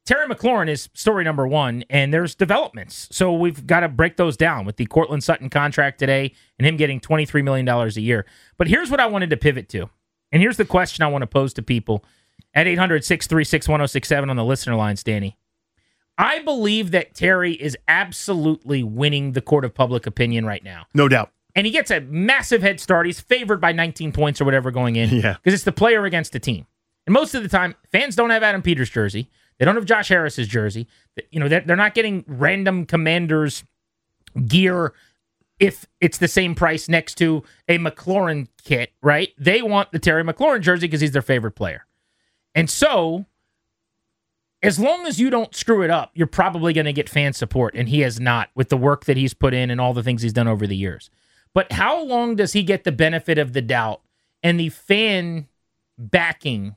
Terry McLaurin is story number one, and there's developments. So we've got to break those down with the Cortland Sutton contract today and him getting $23 million a year. But here's what I wanted to pivot to. And here's the question I want to pose to people at 800-636-1067 on the listener lines, Danny. I believe that Terry is absolutely winning the court of public opinion right now. No doubt. And he gets a massive head start. He's favored by 19 points or whatever going in. Yeah. Because it's the player against the team. And most of the time, fans don't have Adam Peters' jersey. They don't have Josh Harris's jersey. You know, they're not getting random Commanders gear if it's the same price next to a McLaurin kit, right? They want the Terry McLaurin jersey because he's their favorite player. And so, as long as you don't screw it up, you're probably going to get fan support, and he has not with the work that he's put in and all the things he's done over the years. But how long does he get the benefit of the doubt and the fan backing?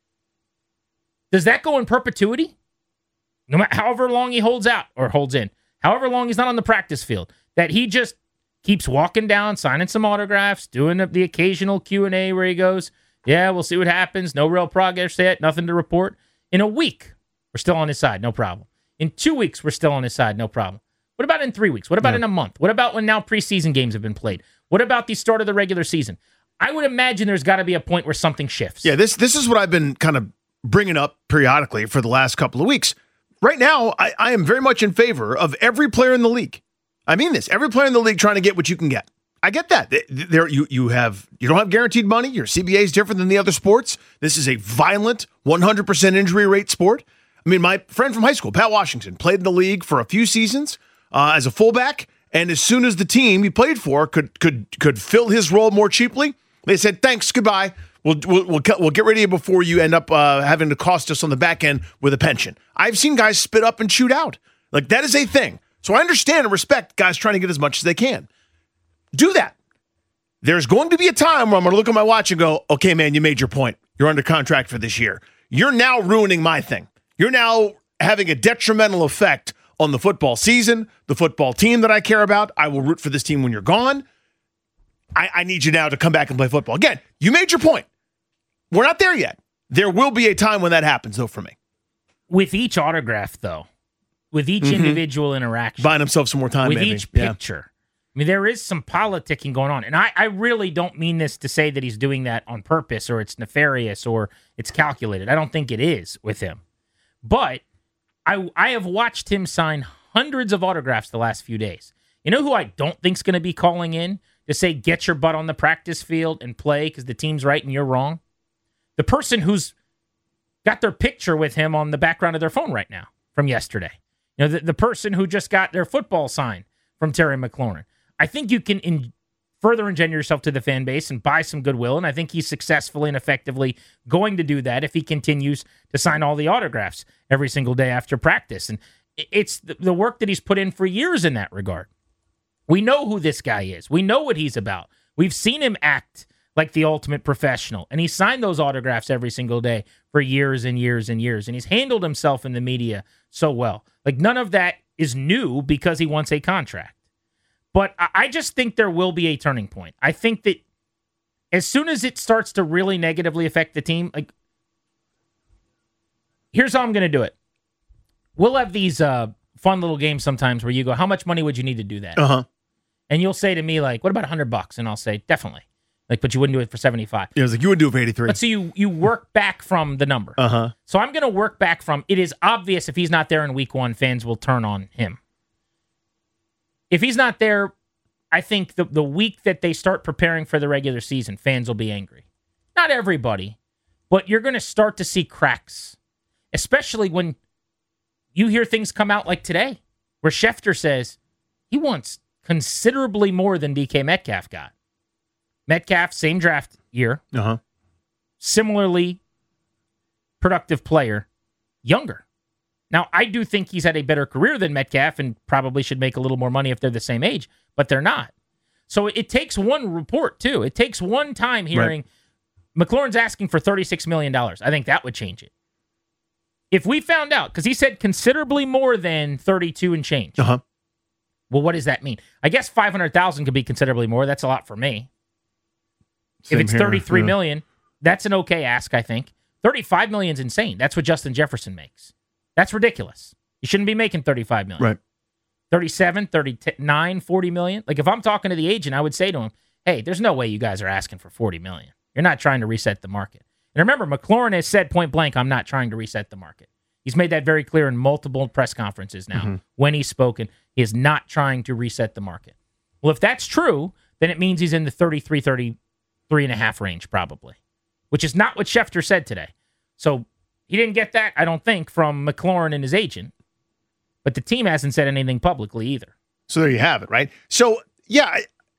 Does that go in perpetuity? No matter however long he holds out or holds in, however long he's not on the practice field, that he just keeps walking down, signing some autographs, doing the occasional Q&A where he goes, yeah, we'll see what happens. No real progress yet. Nothing to report. In a week, we're still on his side. No problem. In 2 weeks, we're still on his side. No problem. What about in 3 weeks? What about in a month? What about when now preseason games have been played? What about the start of the regular season? I would imagine there's got to be a point where something shifts. Yeah, this is what I've been kind of bringing up periodically for the last couple of weeks. Right now, I am very much in favor of every player in the league. I mean this. Every player in the league trying to get what you can get. I get that. You don't have guaranteed money. Your CBA is different than the other sports. This is a violent 100% injury rate sport. I mean, my friend from high school, Pat Washington, played in the league for a few seasons as a fullback, and as soon as the team he played for could fill his role more cheaply, they said, thanks, goodbye. We'll get rid of you before you end up having to cost us on the back end with a pension. I've seen guys spit up and shoot out. Like, that is a thing. So I understand and respect guys trying to get as much as they can. Do that. There's going to be a time where I'm going to look at my watch and go, okay, man, you made your point. You're under contract for this year. You're now ruining my thing. You're now having a detrimental effect on the football season, the football team that I care about. I will root for this team when you're gone. I need you now to come back and play football. Again, you made your point. We're not there yet. There will be a time when that happens, though, for me. With each autograph, though, with each individual interaction. Buying himself some more time, with maybe. Each picture. I mean, there is some politicking going on. And I really don't mean this to say that he's doing that on purpose or it's nefarious or it's calculated. I don't think it is with him. But I have watched him sign hundreds of autographs the last few days. You know who I don't think's going to be calling in to say, get your butt on the practice field and play because the team's right and you're wrong? The person who's got their picture with him on the background of their phone right now from yesterday. You know, the person who just got their football sign from Terry McLaurin. I think you can further engender yourself to the fan base and buy some goodwill, and I think he's successfully and effectively going to do that if he continues to sign all the autographs every single day after practice. And it's the work that he's put in for years in that regard. We know who this guy is. We know what he's about. We've seen him act like the ultimate professional, and he signed those autographs every single day for years and years and years, and he's handled himself in the media so well. Like, none of that is new because he wants a contract. But I just think there will be a turning point. I think that as soon as it starts to really negatively affect the team, like, here's how I'm going to do it. We'll have these fun little games sometimes where you go, how much money would you need to do that? And you'll say to me, like, what about $100? And I'll say, definitely. Like, but you wouldn't do it for 75. Yeah, it was like, you would do it for 83. But so you work back from the number. So I'm going to work back from, it is obvious if he's not there in week one, fans will turn on him. If he's not there, I think the week that they start preparing for the regular season, fans will be angry. Not everybody, but you're going to start to see cracks, especially when you hear things come out like today, where Schefter says he wants considerably more than DK Metcalf got. Metcalf, same draft year, similarly productive player, younger. Now, I do think he's had a better career than Metcalf and probably should make a little more money if they're the same age, but they're not. So it takes one report, too. It takes one time hearing McLaurin's asking for $36 million. I think that would change it. If we found out, because he said considerably more than 32 and change. Well, what does that mean? I guess $500,000 could be considerably more. That's a lot for me. Same if it's $33 million, that's an okay ask, I think. $35 million is insane. That's what Justin Jefferson makes. That's ridiculous. You shouldn't be making $35 million. Right. 37, 39, 40 million. Like if I'm talking to the agent, I would say to him, hey, there's no way you guys are asking for 40 million. You're not trying to reset the market. And remember, McLaurin has said point blank, I'm not trying to reset the market. He's made that very clear in multiple press conferences now. When he's spoken, he is not trying to reset the market. Well, if that's true, then it means he's in the 33, 33 and a half range probably, which is not what Schefter said today. So he didn't get that, I don't think, from McLaurin and his agent. But the team hasn't said anything publicly either. So there you have it, right? So, yeah,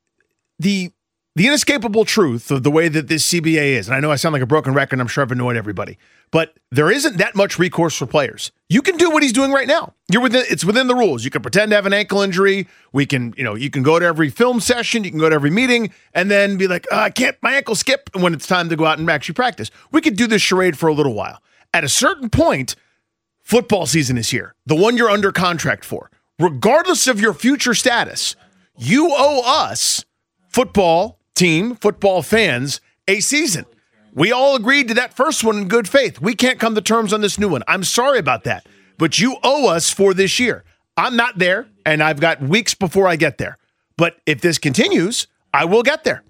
the inescapable truth of the way that this CBA is, and I know I sound like a broken record, I'm sure I've annoyed everybody, but there isn't that much recourse for players. You can do what he's doing right now. It's within the rules. You can pretend to have an ankle injury. You can go to every film session, you can go to every meeting, and then be like, I can't, my ankle skip, when it's time to go out and actually practice. We could do this charade for a little while. At a certain point, football season is here, the one you're under contract for. Regardless of your future status, you owe us, football team, football fans, a season. We all agreed to that first one in good faith. We can't come to terms on this new one. I'm sorry about that, but you owe us for this year. I'm not there, and I've got weeks before I get there. But if this continues, I will get there.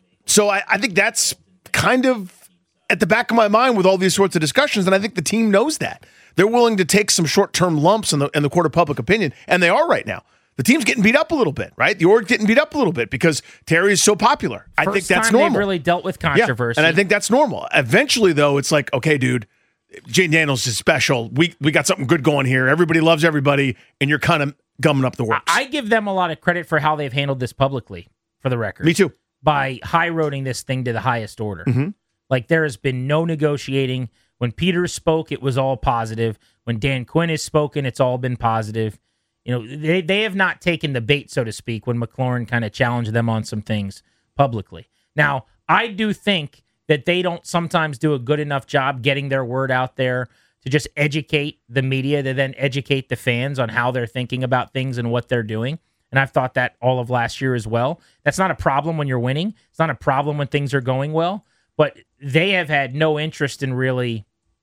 So I think that's kind of at the back of my mind with all these sorts of discussions, and I think the team knows that. They're willing to take some short-term lumps in the court of public opinion, and they are right now. The team's getting beat up a little bit, right? The org's getting beat up a little bit because Terry is so popular. I think that's normal. They've really dealt with controversy. Yeah, and I think that's normal. Eventually, though, it's like, okay, dude, Jane Daniels is special. We got something good going here. Everybody loves everybody, and you're kind of gumming up the works. I give them a lot of credit for how they've handled this publicly, for the record. Me too. By high-roading this thing to the highest order. Mm-hmm. Like, there has been no negotiating. When Peter spoke, it was all positive. When Dan Quinn has spoken, it's all been positive. You know, they have not taken the bait, so to speak, when McLaurin kind of challenged them on some things publicly. Now, I do think that they don't sometimes do a good enough job getting their word out there to just educate the media, to then educate the fans on how they're thinking about things and what they're doing. And I've thought that all of last year as well. That's not a problem when you're winning. It's not a problem when things are going well. But they have had no interest in really,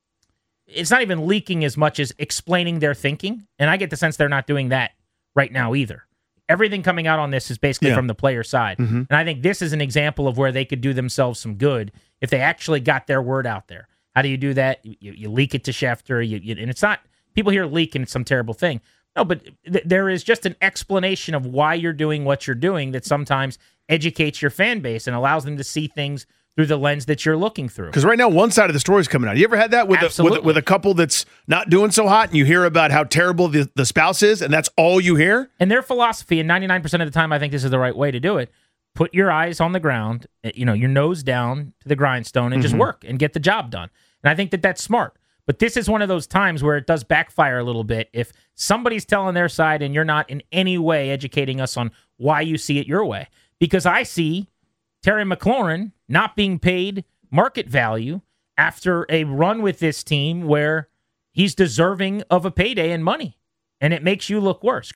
it's not even leaking as much as explaining their thinking. And I get the sense they're not doing that right now either. Everything coming out on this is basically from the player side. Mm-hmm. And I think this is an example of where they could do themselves some good if they actually got their word out there. How do you do that? You leak it to Schefter, and it's not, people hear leak and it's some terrible thing. No, but there is just an explanation of why you're doing what you're doing that sometimes educates your fan base and allows them to see things through the lens that you're looking through. Because right now, one side of the story is coming out. You ever had that with a couple that's not doing so hot, and you hear about how terrible the spouse is, and that's all you hear? And their philosophy, and 99% of the time, I think this is the right way to do it, put your eyes on the ground, your nose down to the grindstone, and just work and get the job done. And I think that that's smart. But this is one of those times where it does backfire a little bit. If somebody's telling their side and you're not in any way educating us on why you see it your way. Because I see Terry McLaurin not being paid market value after a run with this team where he's deserving of a payday and money. And it makes you look worse.